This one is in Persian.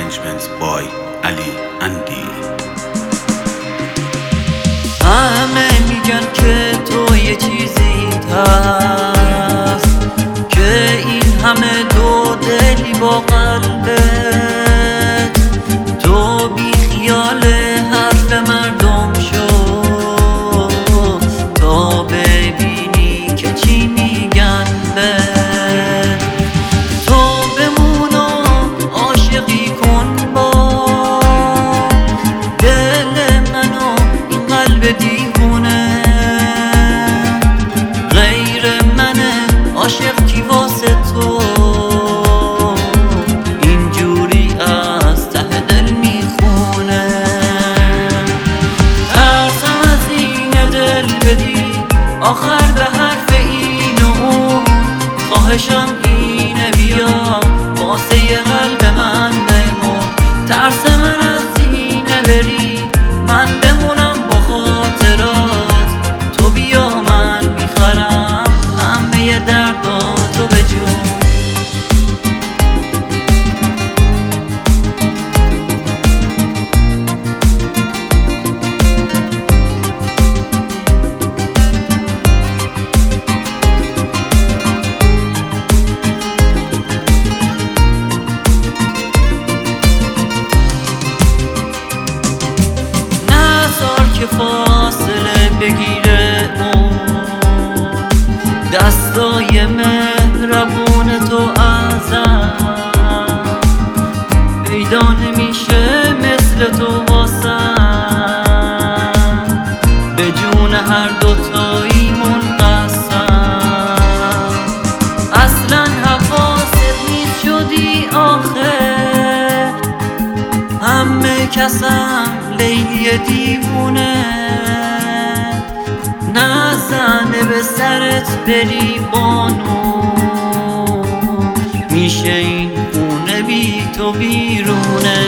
Arrangements by Ali Andy. همه میگن که تو یه چیزی هست که این همه دو دلی با قلبت، تو بی خیال حرف مردم شو تا ببینی که چی میگن بهت. تو بمون و عاشقی کن با دل منو این قلب دیوونه، غیر منه عاشق کی واسه تو اینجوری از ته دل میخونه. ترسم از این دل بدی آخر به حرف این و اون، خواهشم اینه بیا واسه قلب من بمون. ترسم من از اینه بری من بمونم با خاطرات، تو بیا من میخرم همه درداتو به جون. که فاصله بگیره اون دستای مهربون تو ازم، پیدا نمیشه مثل تو واسم، به جون هر دوتاییمون قسم. اصلا حواست نیست شدی آخه، همه کسم لیلی دیوونه، نزنه به سرت بری بانو، میشه این خونه بی تو بیرونه.